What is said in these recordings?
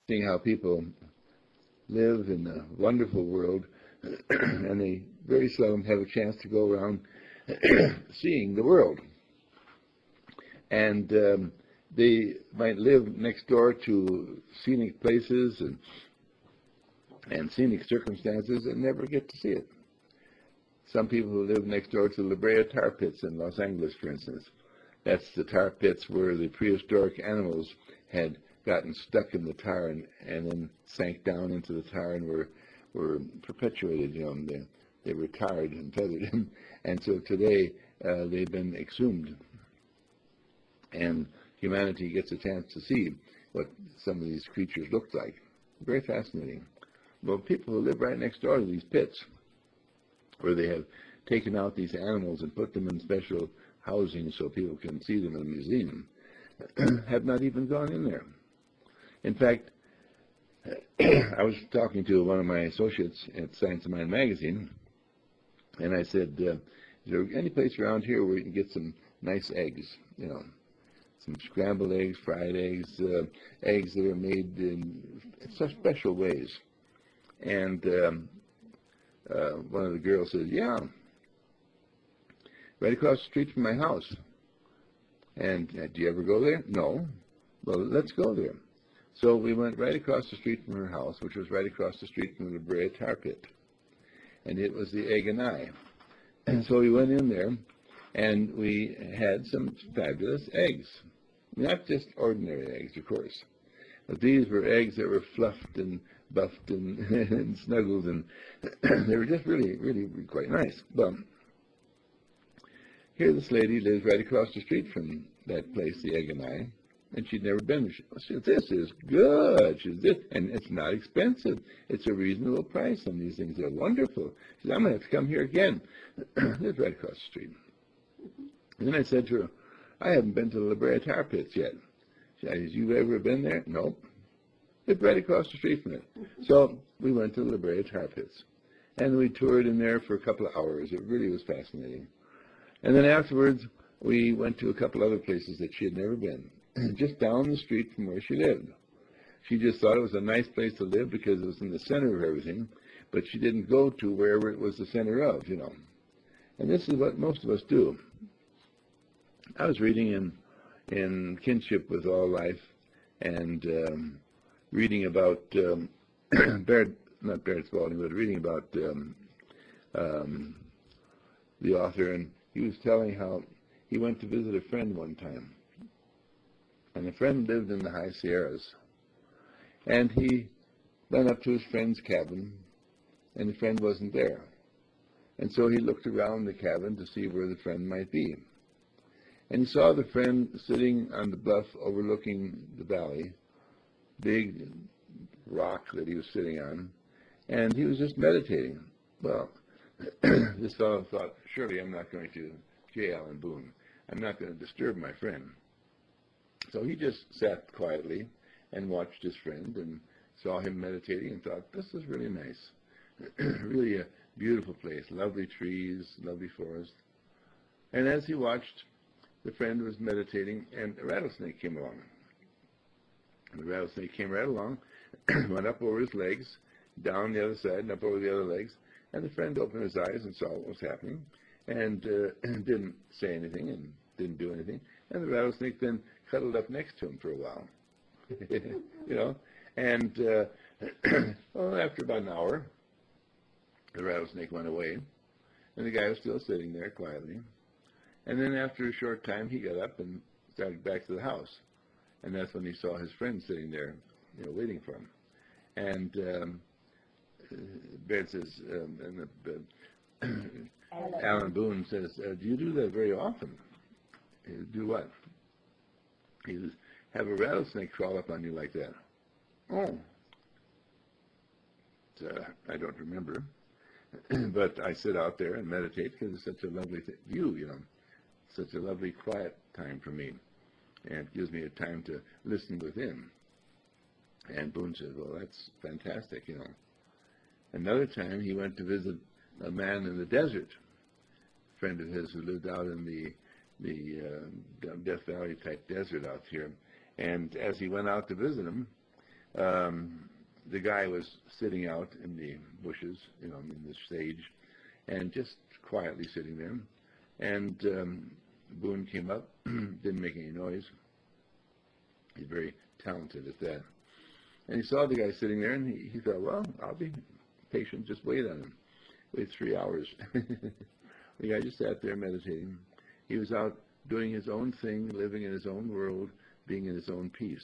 interesting how people live in a wonderful world, and they very seldom have a chance to go around seeing the world. And they might live next door to scenic places and scenic circumstances and never get to see it. Some people who live next door to La Brea tar pits in Los Angeles, for instance. That's the tar pits where the prehistoric animals had gotten stuck in the tar and then sank down into the tar and were perpetuated. They were tarred and feathered, and so today they've been exhumed. And humanity gets a chance to see what some of these creatures looked like. Very fascinating. Well, people who live right next door to these pits, where they have taken out these animals and put them in special housing so people can see them in a museum, have not even gone in there. In fact, I was talking to one of my associates at Science of Mind magazine, and I said, is there any place around here where you can get some nice eggs, some scrambled eggs, fried eggs, eggs that are made in such special ways? And one of the girls said, yeah, right across the street from my house. And do you ever go there? No. Well, let's go there. So we went right across the street from her house, which was right across the street from the La Brea tar pit. And it was the Egg and I. And so we went in there, and we had some fabulous eggs. Not just ordinary eggs, of course. But these were eggs that were fluffed and buffed and, and snuggled, and they were just really, really quite nice. But here this lady lives right across the street from that place, the Egg and I, and she'd never been. She said, this is good. She said, and it's not expensive. It's a reasonable price on these things. They're wonderful. She said, I'm going to have to come here again. It's right across the street. And then I said to her, I haven't been to the La Brea tar pits yet. She said, you ever been there? Nope. It's right across the street from it. So we went to the La Brea tar pits. And we toured in there for a couple of hours. It really was fascinating. And then afterwards, we went to a couple other places that she had never been, just down the street from where she lived. She just thought it was a nice place to live because it was in the center of everything, but she didn't go to wherever it was the center of, And this is what most of us do. I was reading in Kinship with All Life and reading about not Barrett Spalding, but reading about the author, and he was telling how he went to visit a friend one time, and the friend lived in the high Sierras, and he went up to his friend's cabin, and the friend wasn't there, and so he looked around the cabin to see where the friend might be, and he saw the friend sitting on the bluff overlooking the valley, big rock that he was sitting on, and he was just meditating. Well, this fellow thought, surely I'm not going to J. Allen Boone. I'm not going to disturb my friend. So he just sat quietly and watched his friend and saw him meditating and thought, this is really nice. Really a beautiful place, lovely trees, lovely forest. And as he watched, the friend was meditating, and a rattlesnake came along. And the rattlesnake came right along, went up over his legs, down the other side, and up over the other legs, and the friend opened his eyes and saw what was happening, and didn't say anything and didn't do anything. And the rattlesnake then cuddled up next to him for a while, And well, after about an hour, the rattlesnake went away, and the guy was still sitting there quietly. And then after a short time, he got up and started back to the house, and that's when he saw his friend sitting there, waiting for him. And Baird says, Alan Boone says, do you do that very often? Do what? He says, have a rattlesnake crawl up on you like that. Oh. I don't remember. But I sit out there and meditate because it's such a lovely view, such a lovely quiet time for me. And it gives me a time to listen within. And Boone says, well, that's fantastic, Another time he went to visit a man in the desert, a friend of his who lived out in the Death Valley type desert out here. And as he went out to visit him, The guy was sitting out in the bushes, in the sage, and just quietly sitting there. And Boone came up, didn't make any noise. He's very talented at that. And he saw the guy sitting there, and he thought, well, I'll be patient, just wait on him. Wait 3 hours. The guy just sat there meditating. He was out doing his own thing, living in his own world, being in his own peace.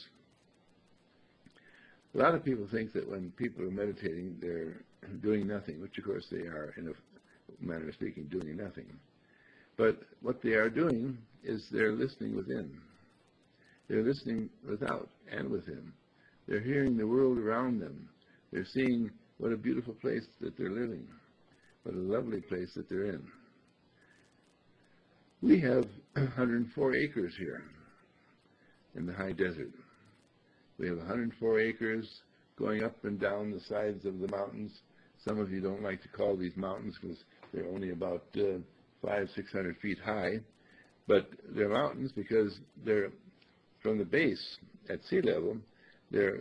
A lot of people think that when people are meditating, they're doing nothing, which of course they are, in a manner of speaking, doing nothing. But what they are doing is they're listening within. They're listening without and within. They're hearing the world around them. They're seeing what a beautiful place that they're living, what a lovely place that they're in. We have 104 acres here in the high desert. We have 104 acres going up and down the sides of the mountains. Some of you don't like to call these mountains because they're only about 500-600 feet high. But they're mountains because they're from the base at sea level, they're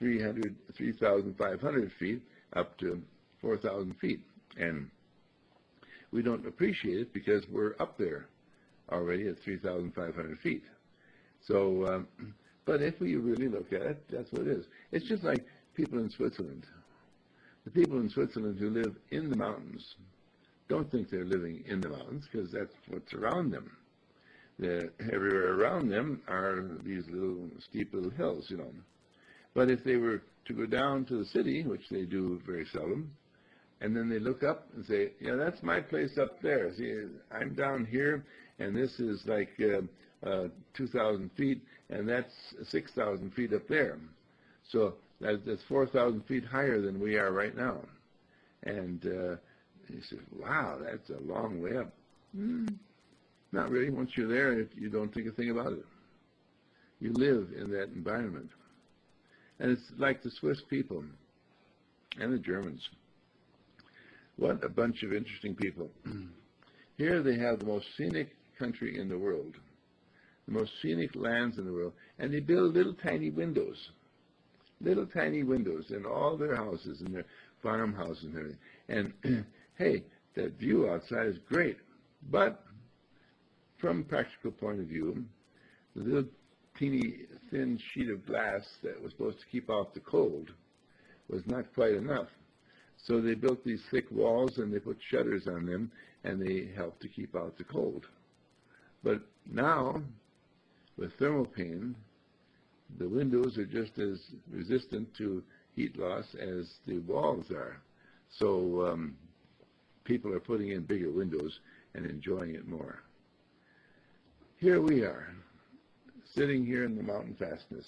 3,500 feet up to 4,000 feet. And we don't appreciate it because we're up there already at 3,500 feet. So, but if we really look at it, that's what it is. It's just like people in Switzerland. The people in Switzerland who live in the mountains don't think they're living in the mountains because that's what's around them. Everywhere around them are these little steep little hills, But if they were to go down to the city, which they do very seldom, and then they look up and say, yeah, that's my place up there. See, I'm down here, and this is like 2,000 feet, and that's 6,000 feet up there. So that's 4,000 feet higher than we are right now. And he says, wow, that's a long way up. Not really. Once you're there, you don't think a thing about it. You live in that environment. And it's like the Swiss people and the Germans. What a bunch of interesting people. Here they have the most scenic country in the world, the most scenic lands in the world, and they build little tiny windows in all their houses, in their farmhouses and everything. And hey, that view outside is great, but from a practical point of view, the little teeny thin sheet of glass that was supposed to keep out the cold was not quite enough. So they built these thick walls and they put shutters on them and they helped to keep out the cold. But now, with thermopane, the windows are just as resistant to heat loss as the walls are. So people are putting in bigger windows and enjoying it more. Here we are, sitting here in the mountain fastness.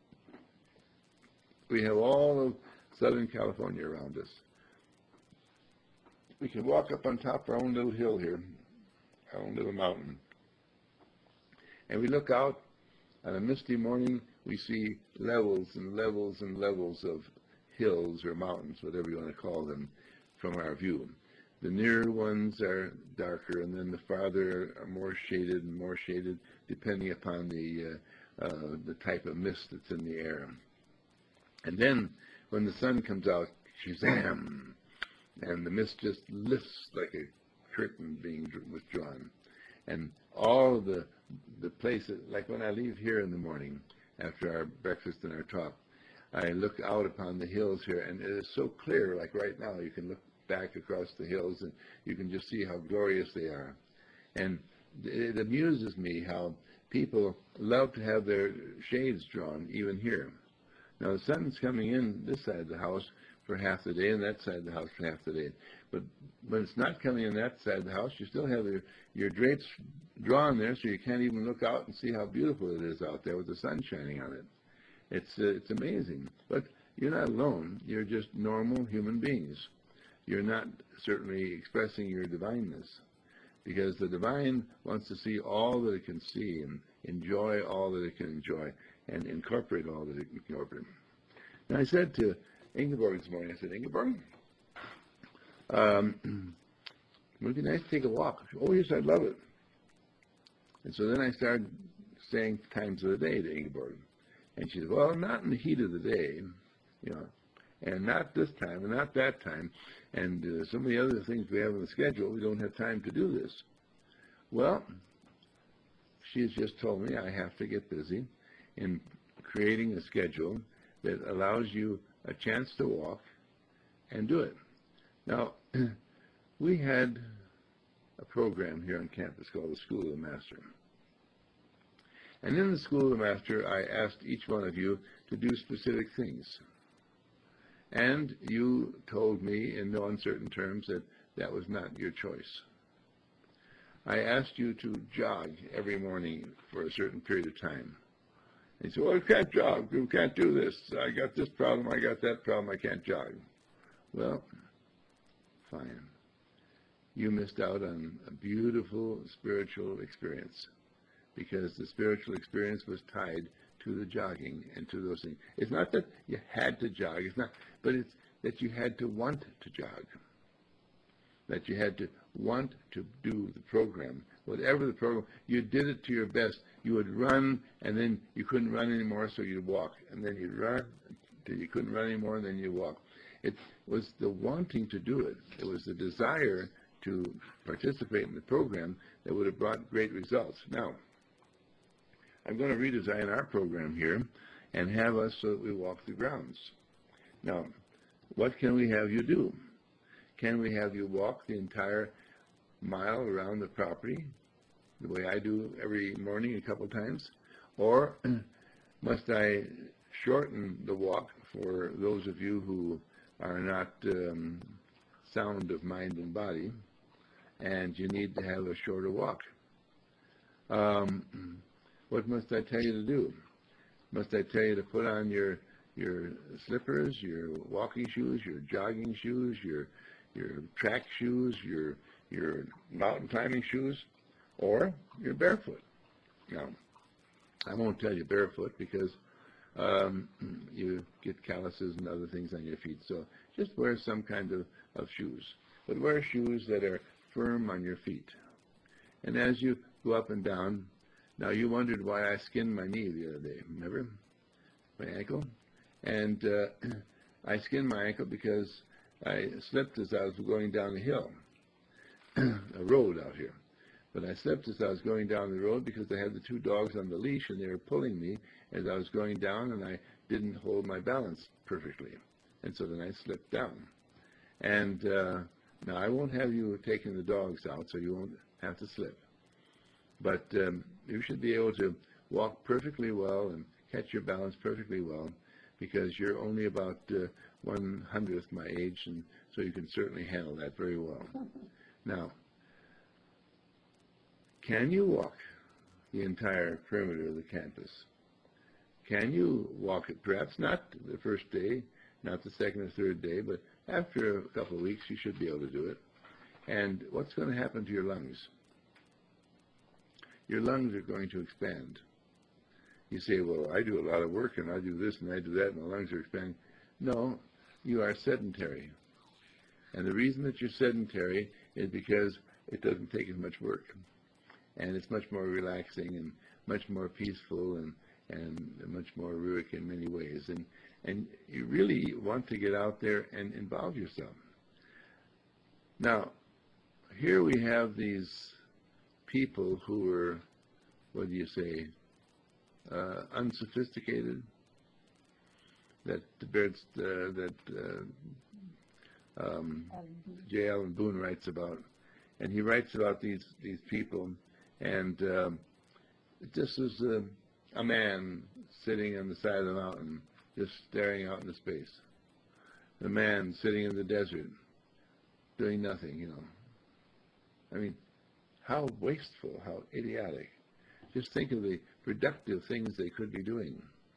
We have all of Southern California around us. We can walk up on top of our own little hill here, our own little mountain. And we look out on a misty morning, we see levels and levels and levels of hills or mountains, whatever you want to call them, from our view. The nearer ones are darker, and then the farther are more shaded, depending upon the type of mist that's in the air. And then, when the sun comes out, shazam, and the mist just lifts like a curtain being withdrawn. And all of the places, like when I leave here in the morning, after our breakfast and our talk, I look out upon the hills here, and it is so clear, like right now, you can look back across the hills and you can just see how glorious they are. And it amuses me how people love to have their shades drawn, even here. Now the sun's coming in this side of the house for half the day and that side of the house for half the day. But when it's not coming in that side of the house, you still have your drapes drawn there so you can't even look out and see how beautiful it is out there with the sun shining on it. It's amazing. But you're not alone. You're just normal human beings. You're not certainly expressing your divineness, because the divine wants to see all that it can see and enjoy all that it can enjoy and incorporate all that it can incorporate. Now I said to Ingeborg this morning, I said, Ingeborg, would it be nice to take a walk? Oh yes, I'd love it. And so then I started saying times of the day to Ingeborg. And she said, well, not in the heat of the day. you know, and not this time and not that time. And some of the other things we have on the schedule, we don't have time to do this. Well, she's just told me I have to get busy in creating a schedule that allows you a chance to walk and do it. Now, we had a program here on campus called the School of the Master. And in the School of the Master, I asked each one of you to do specific things. And you told me in no uncertain terms that that was not your choice. I asked you to jog every morning for a certain period of time. And you said, well, I can't jog. You can't do this. I got this problem. I got that problem. I can't jog. Well, fine. You missed out on a beautiful spiritual experience because the spiritual experience was tied to the jogging and to those things. It's not that you had to jog. It's not, but it's that you had to want to jog. That you had to want to do the program. Whatever the program, you did it to your best. You would run, and then you couldn't run anymore, so you'd walk. And then you'd run until you couldn't run anymore, and then you'd walk. It was the wanting to do it. It was the desire to participate in the program that would have brought great results. Now, I'm going to redesign our program here and have us so that we walk the grounds. Now, what can we have you do? Can we have you walk the entire mile around the property, the way I do every morning a couple times? Or must I shorten the walk for those of you who are not sound of mind and body, and you need to have a shorter walk? What must I tell you to do? Must I tell you to put on your slippers, your walking shoes, your jogging shoes, your track shoes, your mountain climbing shoes, or you're barefoot? Now, I won't tell you barefoot because you get calluses and other things on your feet. So just wear some kind of shoes. But wear shoes that are firm on your feet. And as you go up and down, now you wondered why I skinned my knee the other day, remember? My ankle. And I skinned my ankle because I slipped as I was going down the hill, a road out here. But I slipped as I was going down the road because I had the two dogs on the leash and they were pulling me as I was going down, and I didn't hold my balance perfectly. And so then I slipped down. And now I won't have you taking the dogs out, so you won't have to slip. But you should be able to walk perfectly well and catch your balance perfectly well because you're only about 1/100th my age, and so you can certainly handle that very well. Now, can you walk the entire perimeter of the campus? Can you walk it? Perhaps not the first day, not the second or third day, but after a couple of weeks you should be able to do it. And what's going to happen to your lungs? Your lungs are going to expand. You say, well, I do a lot of work, and I do this, and I do that, and my lungs are expanding. No, you are sedentary. And the reason that you're sedentary is because it doesn't take as much work. And it's much more relaxing and much more peaceful and much more heroic in many ways. And you really want to get out there and involve yourself. Now, here we have these people who are, what do you say, unsophisticated, that J. Allen Boone writes about. And he writes about these people, and just as a man sitting on the side of the mountain, just staring out into space. The man sitting in the desert, doing nothing, you know. I mean, how wasteful, how idiotic. Just think of the productive things they could be doing.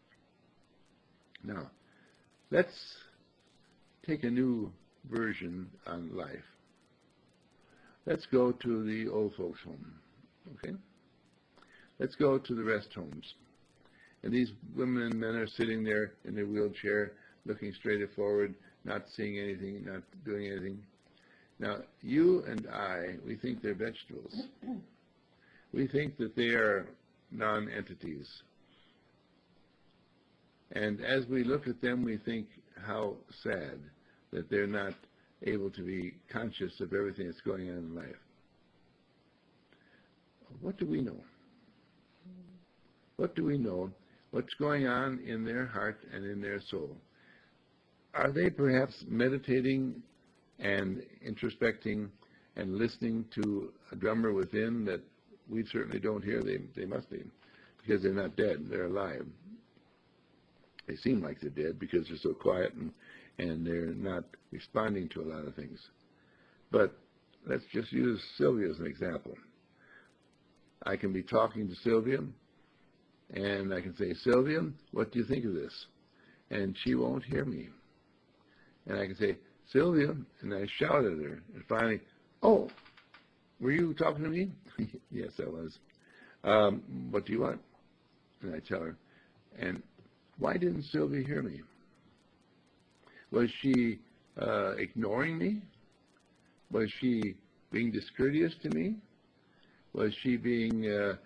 Now, let's take a new version on life. Let's go to the old folks' home, okay? Let's go to the rest homes. And these women and men are sitting there in their wheelchair, looking straight forward, not seeing anything, not doing anything. Now, you and I, we think they're vegetables. We think that they are non-entities. And as we look at them, we think, how sad that they're not able to be conscious of everything that's going on in life. What do we know? What do we know? What's going on in their heart and in their soul? Are they perhaps meditating and introspecting and listening to a drummer within that we certainly don't hear? They must be, because they're not dead, they're alive. They seem like they're dead because they're so quiet and they're not responding to a lot of things. But let's just use Sylvia as an example. I can be talking to Sylvia, and I can say, Sylvia, what do you think of this? And she won't hear me. And I can say, Sylvia, and I shout at her, and finally, oh, were you talking to me? Yes, I was. What do you want? And I tell her, and why didn't Sylvia hear me? Was she ignoring me? Was she being discourteous to me? Was she being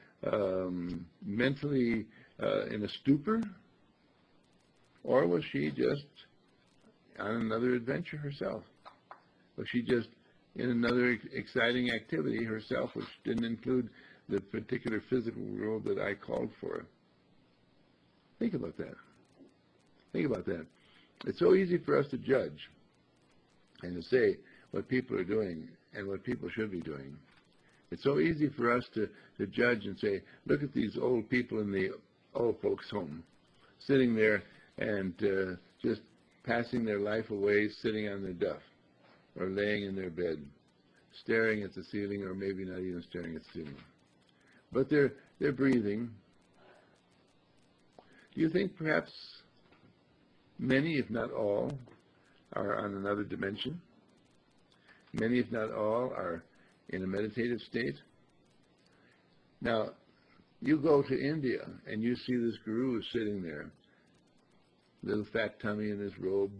mentally in a stupor? Or was she just on another adventure herself? Was she just in another exciting activity herself, which didn't include the particular physical world that I called for? Think about that. Think about that. It's so easy for us to judge and to say what people are doing and what people should be doing. It's so easy for us to judge and say, look at these old people in the old folks' home, sitting there and just passing their life away, sitting on their duff or laying in their bed, staring at the ceiling, or maybe not even staring at the ceiling. But they're breathing. Do you think perhaps many, if not all, are on another dimension? Many, if not all, are in a meditative state? Now, you go to India and you see this guru sitting there, little fat tummy in his robe,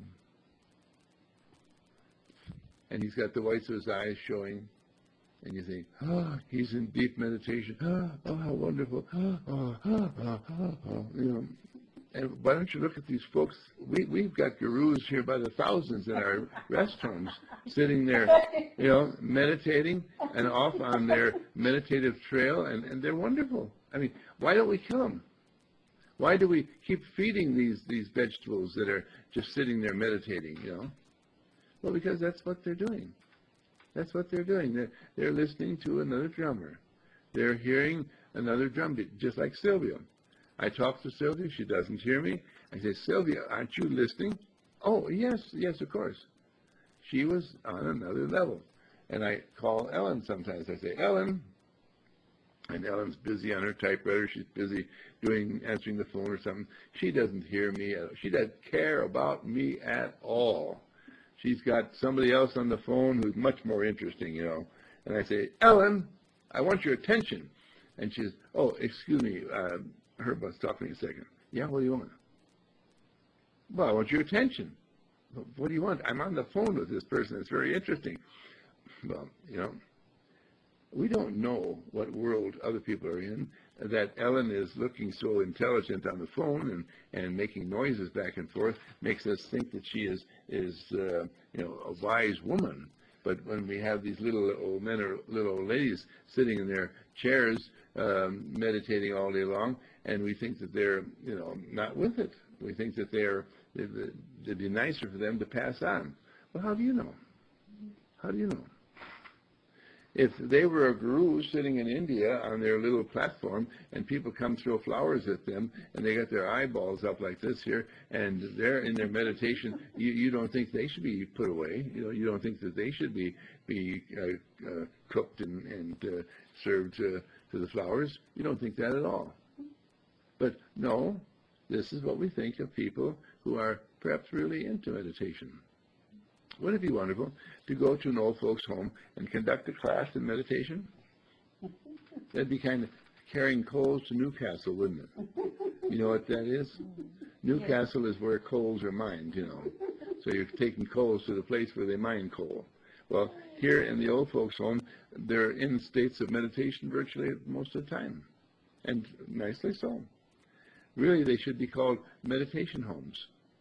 and he's got the whites of his eyes showing, and you think, oh, he's in deep meditation. Oh, how wonderful. You know. And why don't you look at these folks? We've got gurus here by the thousands in our restrooms, sitting there, you know, meditating and off on their meditative trail, and they're wonderful. I mean, why don't we kill them? Why do we keep feeding these vegetables that are just sitting there meditating, you know? Well, because that's what they're doing. That's what they're doing. They're listening to another drummer. They're hearing another drum beat, just like Sylvia. I talk to Sylvia. She doesn't hear me. I say, Sylvia, aren't you listening? Oh, yes, of course. She was on another level. And I call Ellen sometimes. I say, Ellen. And Ellen's busy on her typewriter. She's busy answering the phone or something. She doesn't hear me. She doesn't care about me at all. She's got somebody else on the phone who's much more interesting, you know. And I say, Ellen, I want your attention. And she says, oh, excuse me, Herb, stop me a second. Yeah, what do you want? Well, I want your attention. What do you want? I'm on the phone with this person. It's very interesting. Well, you know, we don't know what world other people are in. That Ellen is looking so intelligent on the phone and making noises back and forth makes us think that she is you know, a wise woman. But when we have these little old men or little old ladies sitting in their chairs meditating all day long, and we think that they're, you know, not with it. We think that it'd be nicer for them to pass on. Well, how do you know? How do you know? If they were a guru sitting in India on their little platform and people come throw flowers at them and they got their eyeballs up like this here and they're in their meditation, you don't think they should be put away. You know, you don't think that they should be cooked and served to the flowers. You don't think that at all. But no, this is what we think of people who are perhaps really into meditation. Wouldn't it be wonderful to go to an old folks' home and conduct a class in meditation? That'd be kind of carrying coals to Newcastle, wouldn't it? You know what that is? Newcastle is where coals are mined, you know. So you're taking coals to the place where they mine coal. Well, here in the old folks' home, they're in states of meditation virtually most of the time, and nicely so. Really, they should be called meditation homes.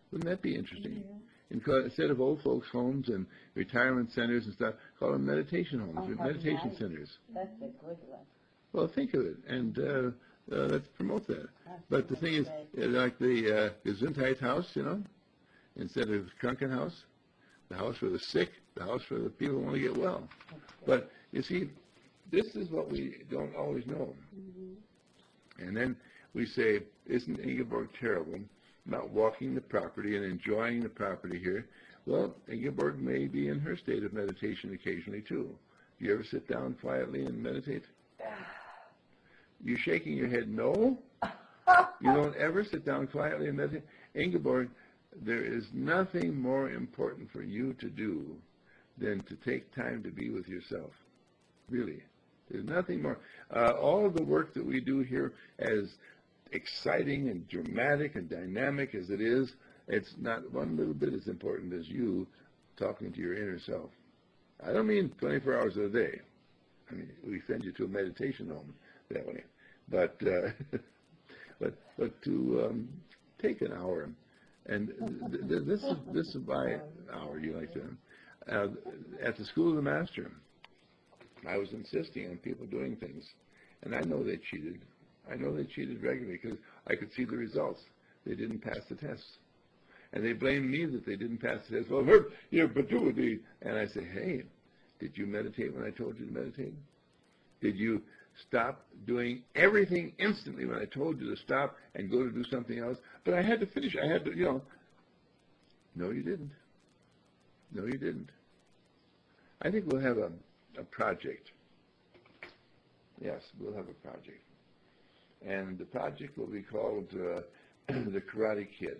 Wouldn't that be interesting? Yeah. Instead of old folks' homes and retirement centers and stuff, call them meditation homes, Oh, how meditation nice. centers. That's a good one. Well, think of it, and let's promote that. That's But the a thing is, good like the Gesundheit house, instead of Krankenhaus, the house for the sick, the house for the people who want to get well. But you see, this is what we don't always know. Mm-hmm. And then we say, isn't Ingeborg terrible not walking the property and enjoying the property here? Well, Ingeborg may be in her state of meditation occasionally too. Do you ever sit down quietly and meditate? You shaking your head no? You don't ever sit down quietly and meditate? Ingeborg, there is nothing more important for you to do than to take time to be with yourself. Really. There's nothing more. All of the work that we do here, as exciting and dramatic and dynamic as it is, it's not one little bit as important as you talking to your inner self. I don't mean 24 hours a day. I mean, we send you to a meditation home that way. But but to take an hour, and this is by hour, you like to, at the School of the Master, I was insisting on people doing things, and I know they cheated. I know they cheated regularly because I could see the results. They didn't pass the tests. And they blamed me that they didn't pass the test. Well, but do. And I say, hey, did you meditate when I told you to meditate? Did you stop doing everything instantly when I told you to stop and go to do something else? But I had to finish. I had to, No, you didn't. No, you didn't. I think we'll have a project. Yes, we'll have a project. And the project will be called the Karate Kid.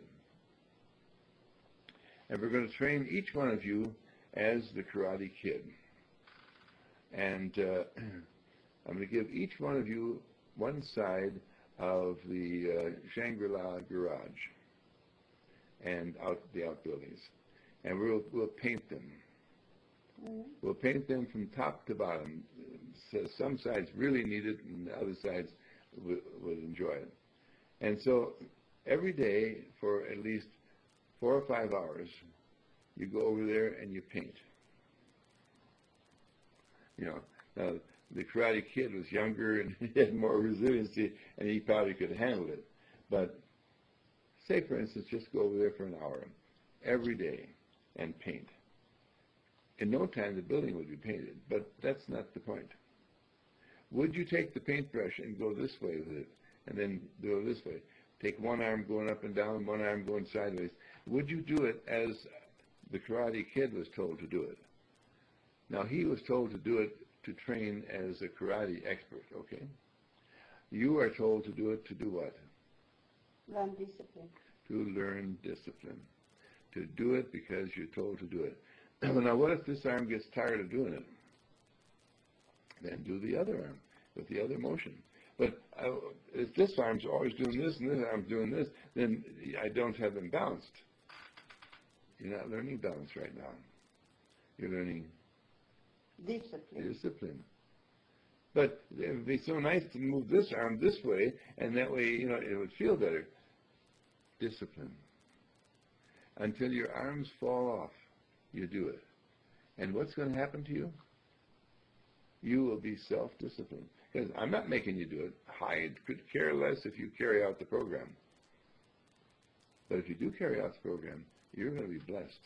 And we're going to train each one of you as the Karate Kid. And I'm going to give each one of you one side of the Shangri-La garage and the outbuildings. And we'll paint them. We'll paint them from top to bottom. So some sides really need it, and the other sides would enjoy it. And so every day for at least 4 or 5 hours, you go over there and you paint. Now the Karate Kid was younger and he had more resiliency, and he probably could handle it. But say, for instance, just go over there for an hour every day and paint. In no time, the building would be painted, but that's not the point. Would you take the paintbrush and go this way with it, and then do it this way? Take one arm going up and down, one arm going sideways. Would you do it as the Karate Kid was told to do it? Now, he was told to do it to train as a karate expert, okay? You are told to do it to do what? Learn discipline. To learn discipline. To do it because you're told to do it. Now, what if this arm gets tired of doing it? Then do the other arm with the other motion. But if this arm's always doing this and this arm's doing this, then I don't have them balanced. You're not learning balance right now. You're learning discipline. But it would be so nice to move this arm this way, and that way, it would feel better. Discipline. Until your arms fall off, you do it. And what's going to happen to you? You will be self-disciplined. Because I'm not making you do it. I could care less if you carry out the program. But if you do carry out the program, you're going to be blessed.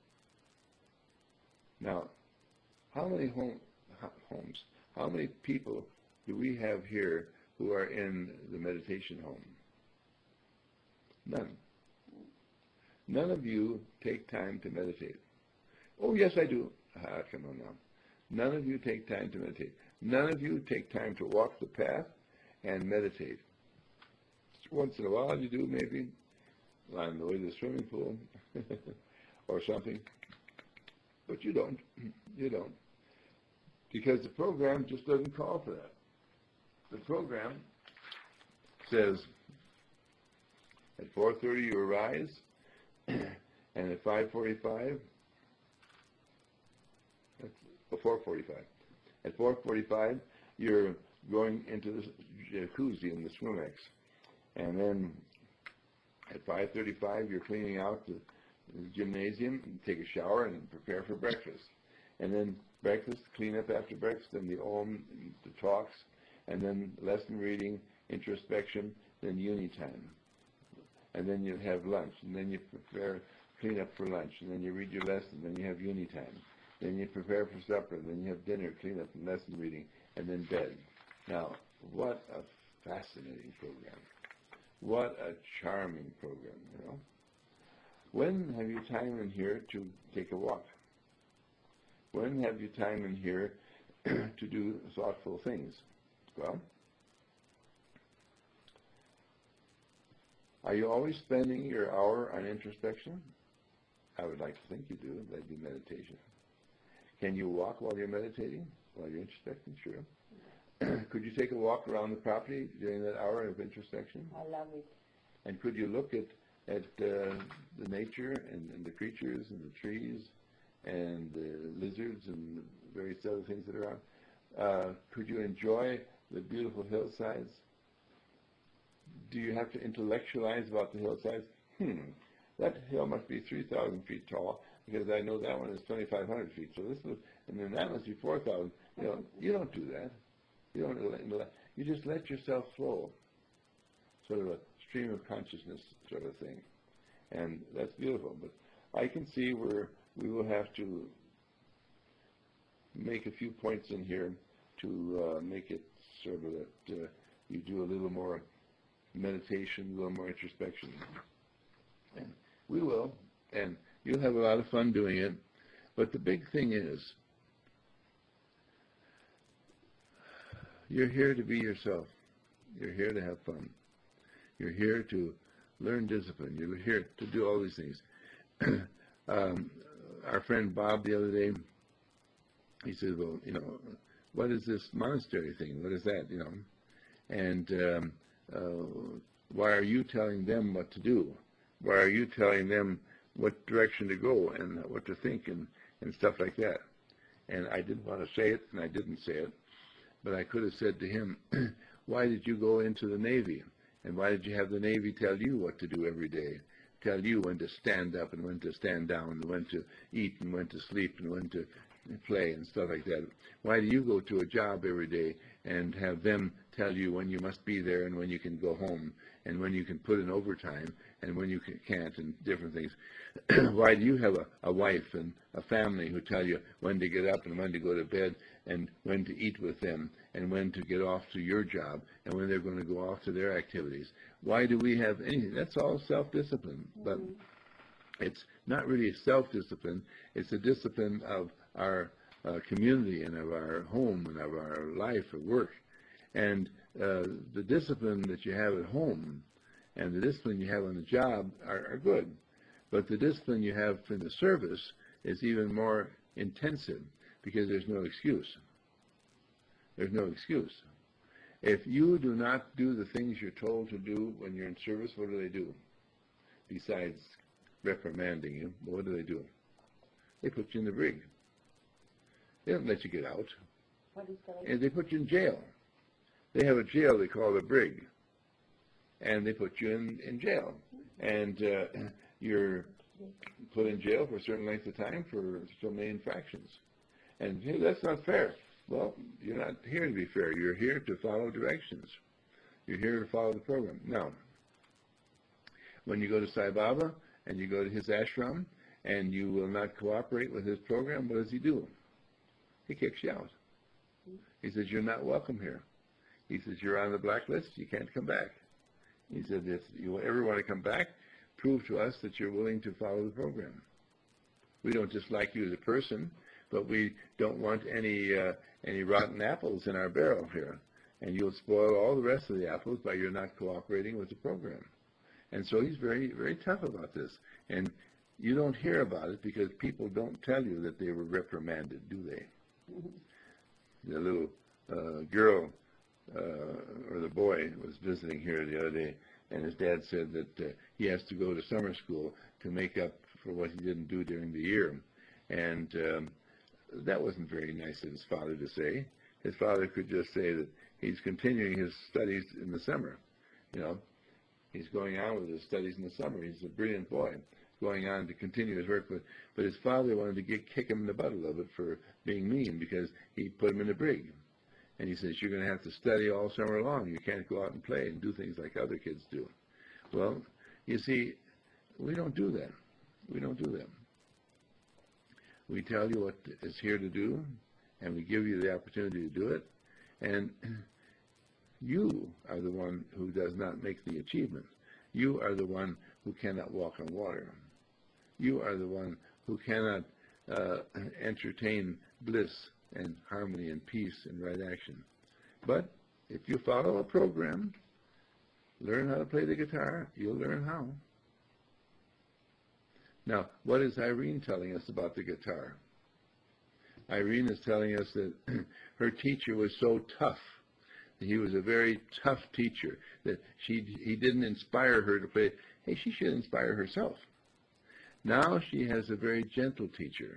Now, how many homes, how many people do we have here who are in the meditation home? None. None of you take time to meditate. Oh, yes, I do. Come on now. None of you take time to meditate. None of you take time to walk the path and meditate. Once in a while you do, maybe, on the way to the swimming pool or something. But you don't. You don't. Because the program just doesn't call for that. The program says at 4:30 you arise, and at 5:45, that's 4:45. At 4:45, you're going into the jacuzzi in the Swimex, and then At 5:35, you're cleaning out the gymnasium, and take a shower, and prepare for breakfast. And then breakfast, clean up after breakfast, then the Om, the talks, and then lesson reading, introspection, then uni time. And then you have lunch, and then you prepare, clean up for lunch, and then you read your lesson, then you have uni time. Then you prepare for supper, then you have dinner, clean up, and lesson reading, and then bed. Now, what a fascinating program. What a charming program, you know. When have you time in here to take a walk? When have you time in here to do thoughtful things? Well, are you always spending your hour on introspection? I would like to think you do. That'd be meditation. Can you walk while you're meditating? While you're introspecting? Sure. Could you take a walk around the property during that hour of introspection? I love it. And could you look at the nature and the creatures and the trees and the lizards and the various other things that are out? Could you enjoy the beautiful hillsides? Do you have to intellectualize about the hillsides? That hill must be 3,000 feet tall because I know that one is 2,500 feet. So this was, and then that must be 4,000. You know, you don't do that. You don't. You just let yourself flow, sort of a stream of consciousness sort of thing, and that's beautiful. But I can see where we will have to make a few points in here to make it sort of that you do a little more meditation, a little more introspection. And we will, and you'll have a lot of fun doing it. But the big thing is, you're here to be yourself. You're here to have fun. You're here to learn discipline. You're here to do all these things. Our friend Bob the other day, he said, well, you know, what is this monastery thing? What is that, you know? And why are you telling them what to do? Why are you telling them what direction to go and what to think and stuff like that? And I didn't want to say it, and I didn't say it. But I could have said to him, why did you go into the Navy? And why did you have the Navy tell you what to do every day? Tell you when to stand up and when to stand down, and when to eat and when to sleep and when to play and stuff like that. Why do you go to a job every day and have them tell you when you must be there and when you can go home and when you can put in overtime and when you can't and different things? Why do you have a wife and a family who tell you when to get up and when to go to bed and when to eat with them and when to get off to your job and when they're going to go off to their activities? Why do we have anything? That's all self-discipline. But it's not really a self-discipline. It's a discipline of our community and of our home and of our life or work. And the discipline that you have at home and the discipline you have on the job are good. But the discipline you have in the service is even more intensive because there's no excuse. There's no excuse. If you do not do the things you're told to do when you're in service, what do? Besides reprimanding you, what do? They put you in the brig. They don't let you get out. What is that? And they put you in jail. They have a jail they call the brig. And they put you in jail. And you're put in jail for a certain length of time for so many infractions. And hey, that's not fair. Well, you're not here to be fair. You're here to follow directions. You're here to follow the program. Now, when you go to Sai Baba and you go to his ashram and you will not cooperate with his program, what does he do? He kicks you out. He says, you're not welcome here. He says, you're on the blacklist. You can't come back. He said, if you ever want to come back, prove to us that you're willing to follow the program. We don't just like you as a person, but we don't want any rotten apples in our barrel here. And you'll spoil all the rest of the apples by your not cooperating with the program. And so he's very, very tough about this. And you don't hear about it because people don't tell you that they were reprimanded, do they? The little girl or the boy was visiting here the other day, and his dad said that he has to go to summer school to make up for what he didn't do during the year. And that wasn't very nice of his father to say. His father could just say that he's continuing his studies in the summer, you know. He's going on with his studies in the summer. He's a brilliant boy, going on to continue his work. But his father wanted to kick him in the butt a little bit for being mean, because he put him in a brig. And he says, you're going to have to study all summer long. You can't go out and play and do things like other kids do. Well, you see, we don't do that. We don't do that. We tell you what is here to do, and we give you the opportunity to do it. And you are the one who does not make the achievement. You are the one who cannot walk on water. You are the one who cannot entertain bliss and harmony and peace and right action. But if you follow a program, learn how to play the guitar, you'll learn how. Now, what is Irene telling us about the guitar? Irene is telling us that her teacher was so tough. He was a very tough teacher, that he didn't inspire her to play. Hey, she should inspire herself. Now she has a very gentle teacher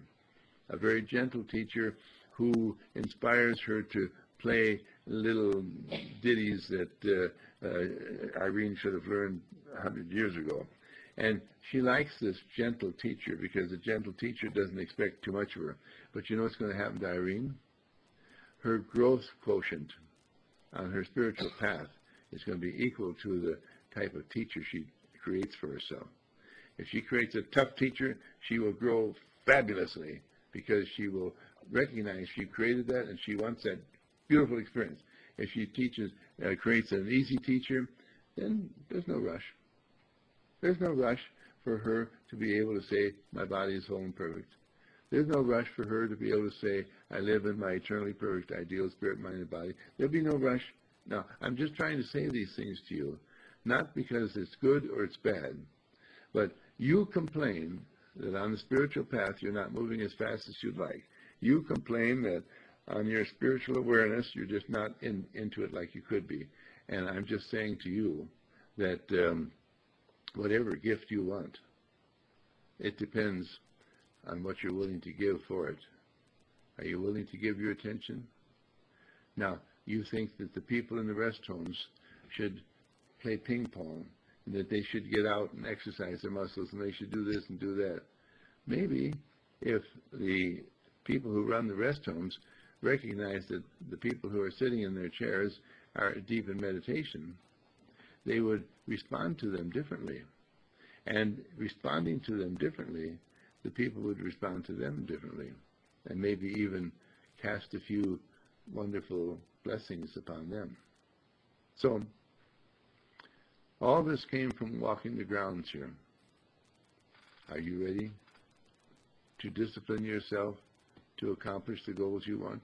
who inspires her to play little ditties that Irene should have learned 100 years ago. And she likes this gentle teacher because a gentle teacher doesn't expect too much of her. But you know what's going to happen to Irene? Her growth quotient on her spiritual path is going to be equal to the type of teacher she creates for herself. If she creates a tough teacher, she will grow fabulously, because she will recognize she created that and she wants that beautiful experience. If she creates an easy teacher, then there's no rush. There's no rush for her to be able to say, my body is whole and perfect. There's no rush for her to be able to say, I live in my eternally perfect, ideal spirit, mind, and body. There'll be no rush. Now, I'm just trying to say these things to you, not because it's good or it's bad, but you complain that on the spiritual path you're not moving as fast as you'd like. You complain that on your spiritual awareness you're just not into it like you could be. And I'm just saying to you that whatever gift you want, it depends on what you're willing to give for it. Are you willing to give your attention? Now, you think that the people in the rest homes should play ping pong, and that they should get out and exercise their muscles, and they should do this and do that. Maybe if the people who run the rest homes recognize that the people who are sitting in their chairs are deep in meditation, they would respond to them differently. And responding to them differently, the people would respond to them differently, and maybe even cast a few wonderful blessings upon them. So, all this came from walking the grounds here. Are you ready to discipline yourself to accomplish the goals you want?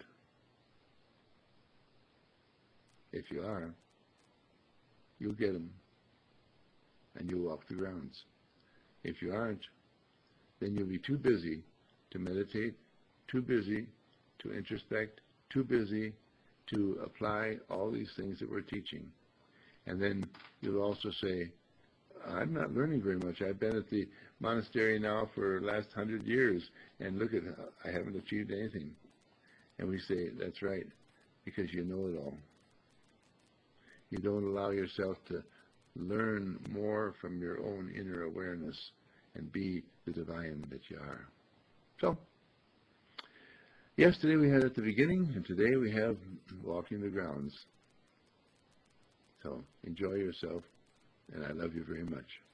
If you are, you'll get them, and you'll walk the grounds. If you aren't, then you'll be too busy to meditate, too busy to introspect, too busy to apply all these things that we're teaching. And then you'll also say, I'm not learning very much. I've been at the monastery now for the last 100 years, and look at I haven't achieved anything. And we say, that's right, because you know it all. You don't allow yourself to learn more from your own inner awareness and be the divine that you are. So, yesterday we had at the beginning, and today we have walking the grounds. So, enjoy yourself, and I love you very much.